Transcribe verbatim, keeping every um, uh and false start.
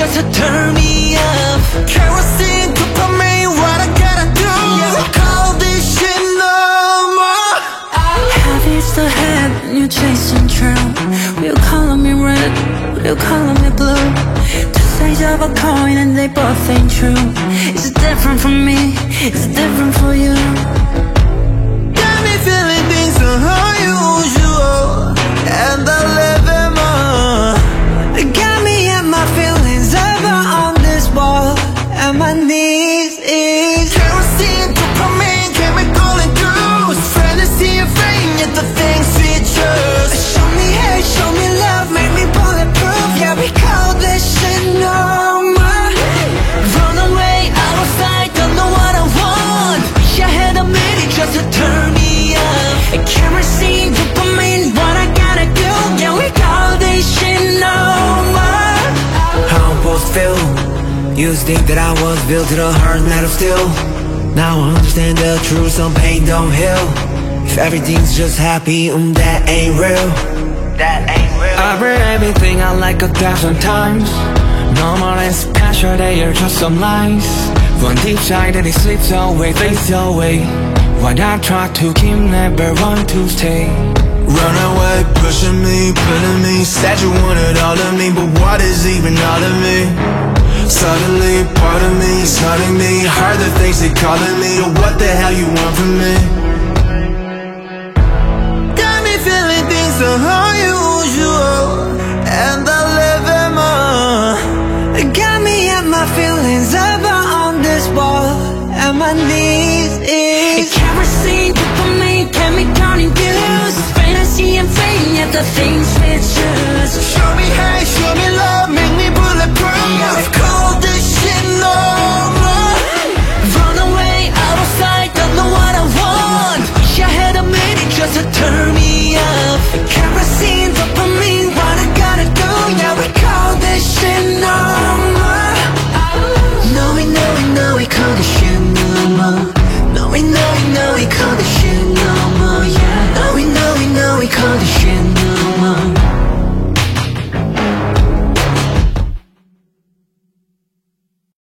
just to turn me up. Kerosene, dopamine, what I gotta do? Yeah, we call this shit normal. Habits the head and you're chasing true. We'll color me red, we'll color me blue. Two sides of a coin and they both ain't true. It's different for me, it's different for you. Got me feeling things unusual, and I live in more. Got me and my feelings ever on this wall, and my knees is Kerosene, dopamine, chemical induced. Fantasy and fame, yet the things we choose. show me hate, show me love, make me bulletproof. Yeah, we call this shit normal. Run away, out of sight, don't know what I want. Wish I had a minute just to turn me up. Kerosene, dopamine, what I gotta do? Yeah, we call this shit normal. How I'm supposed to feel? Used to think that I was built to the hard metal steel. Now I understand the truth, some pain don't heal. If everything's just happy, um, that ain't real. That ain't real. I've read everything I like a thousand times. Normal and special, they are just some lies. One deep side and it slips away, fades away. What I try to keep, never want to stay. Run away, pushing me, pulling me. Said you wanted all of me, but what is even all of me? Suddenly, part of me is hurting me. Heard the things they calling me. What the hell you want from me? Got me feeling things so unusual, and I live in more. Got me and my feelings ever on this wall, and my knees is kerosene, dopamine, chemical induced. Fantasy and fame, yet the things we choose. Show me hate, show me